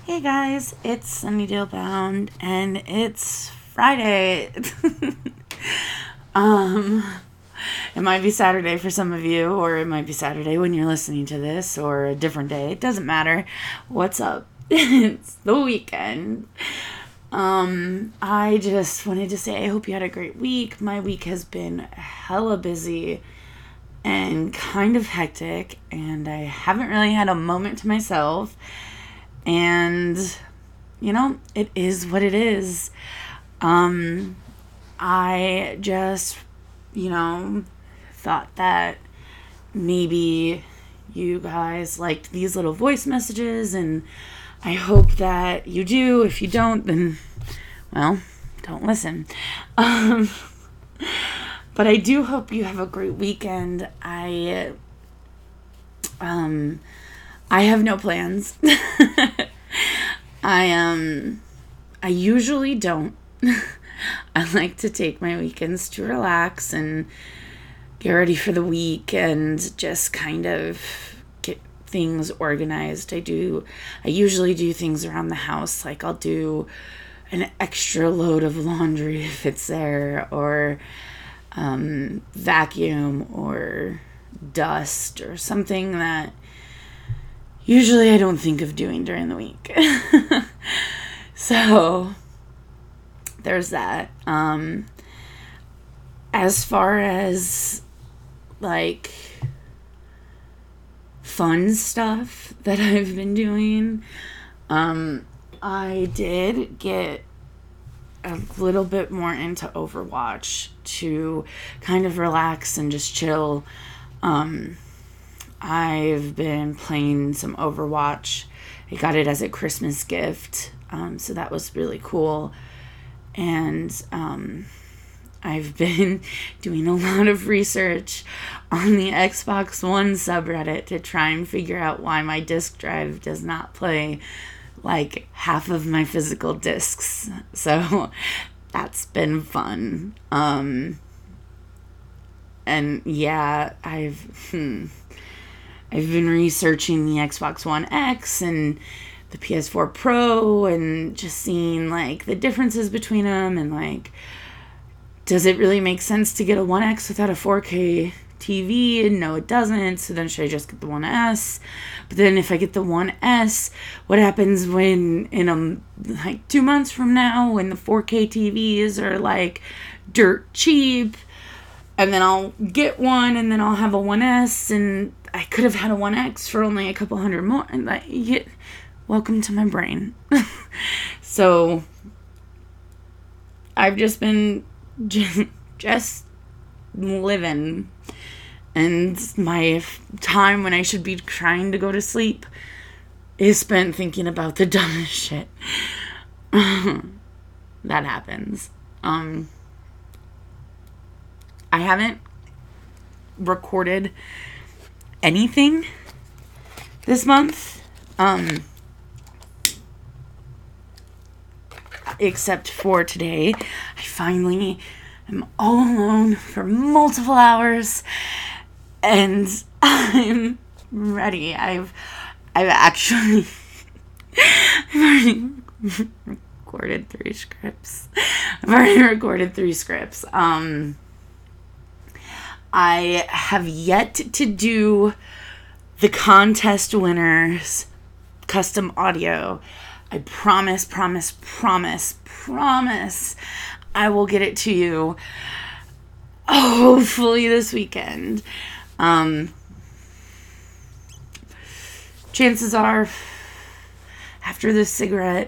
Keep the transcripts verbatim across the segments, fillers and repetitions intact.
Hey guys, it's Sunnydale Bound, and it's Friday. um, it might be Saturday for some of you, or it might be Saturday when you're listening to this, or a different day. It doesn't matter. What's up? It's the weekend. Um, I just wanted to say I hope you had a great week. My week has been hella busy and kind of hectic, and I haven't really had a moment to myself. And, you know, it is what it is. Um, I just, you know, thought that maybe you guys liked these little voice messages, and I hope that you do. If you don't, then, well, don't listen. Um, but I do hope you have a great weekend. I, um... I have no plans. I um I usually don't. I like to take my weekends to relax and get ready for the week and just kind of get things organized. I do I usually do things around the house, like I'll do an extra load of laundry if it's there, or um, vacuum or dust or something that usually I don't think of doing during the week. So, there's that. Um, as far as, like, fun stuff that I've been doing, um, I did get a little bit more into Overwatch to kind of relax and just chill. Um... I've been playing some Overwatch. I got it as a Christmas gift, um, so that was really cool. And um, I've been doing a lot of research on the Xbox One subreddit to try and figure out why my disk drive does not play like half of my physical discs. So that's been fun. Um, and yeah, I've... Hmm, I've been researching the Xbox One X and the P S four Pro and just seeing, like, the differences between them and, like, does it really make sense to get a One X without a four K T V? And no, it doesn't. So then should I just get the One S? But then if I get the One S, what happens when, in, a, like, two months from now, when the four K T Vs are, like, dirt cheap? And then I'll get one, and then I'll have a One S, and I could have had a One X for only a couple hundred more. And like, get, welcome to my brain. So, I've just been just, just living. And my time when I should be trying to go to sleep is spent thinking about the dumbest shit. That happens. Um... I haven't recorded anything this month, um, except for today. I finally am all alone for multiple hours, and I'm ready. I've, I've actually, I've already recorded three scripts. I've already recorded three scripts. Um... I have yet to do the contest winners custom audio. I promise, promise, promise, promise I will get it to you hopefully this weekend. Um, chances are, after this cigarette,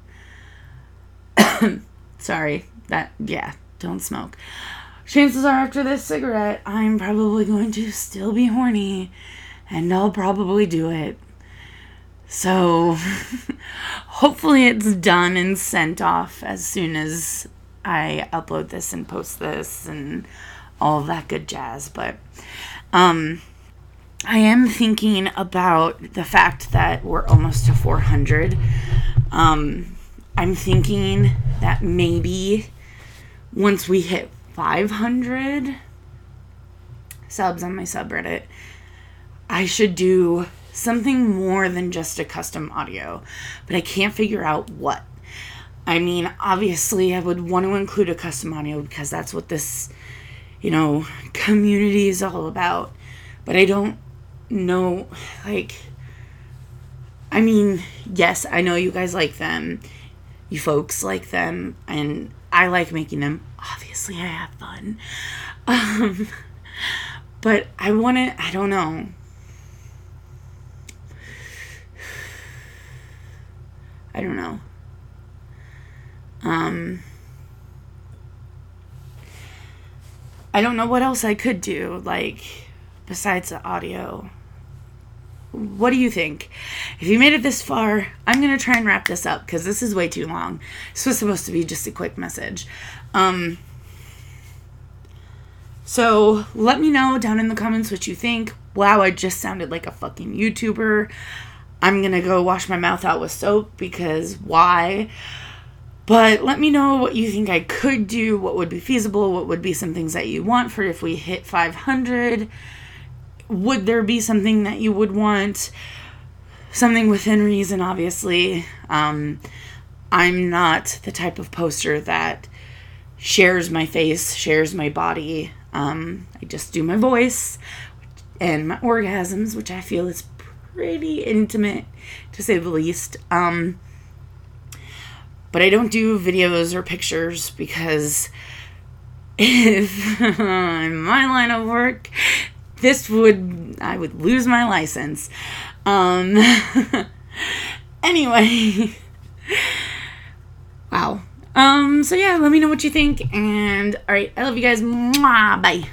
sorry, that, yeah, don't smoke. Chances are after this cigarette, I'm probably going to still be horny, and I'll probably do it. So, hopefully it's done and sent off as soon as I upload this and post this and all of that good jazz. But, um, I am thinking about the fact that we're almost to four hundred. Um, I'm thinking that maybe once we hit five hundred subs on my subreddit, I should do something more than just a custom audio, but I can't figure out what. I mean, obviously I would want to include a custom audio because that's what this, you know, community is all about. But I don't know, like, I mean, yes, I know you guys like them. You folks like them, and I like making them. Obviously, I have fun. Um, but I want to, I don't know. I don't know. Um, I don't know what else I could do, like, besides the audio. What do you think? If you made it this far, I'm going to try and wrap this up because this is way too long. This was supposed to be just a quick message. Um, so let me know down in the comments what you think. Wow, I just sounded like a fucking YouTuber. I'm going to go wash my mouth out with soap because why? But let me know what you think I could do, what would be feasible, what would be some things that you want for if we hit five hundred. Would there be something that you would want? Something within reason, obviously. Um, I'm not the type of poster that shares my face, shares my body. Um, I just do my voice and my orgasms, which I feel is pretty intimate, to say the least. Um, but I don't do videos or pictures because if in my line of work, this would, I would lose my license. Um, anyway, wow. Um, so yeah, let me know what you think. And all right, I love you guys. Mwah, bye.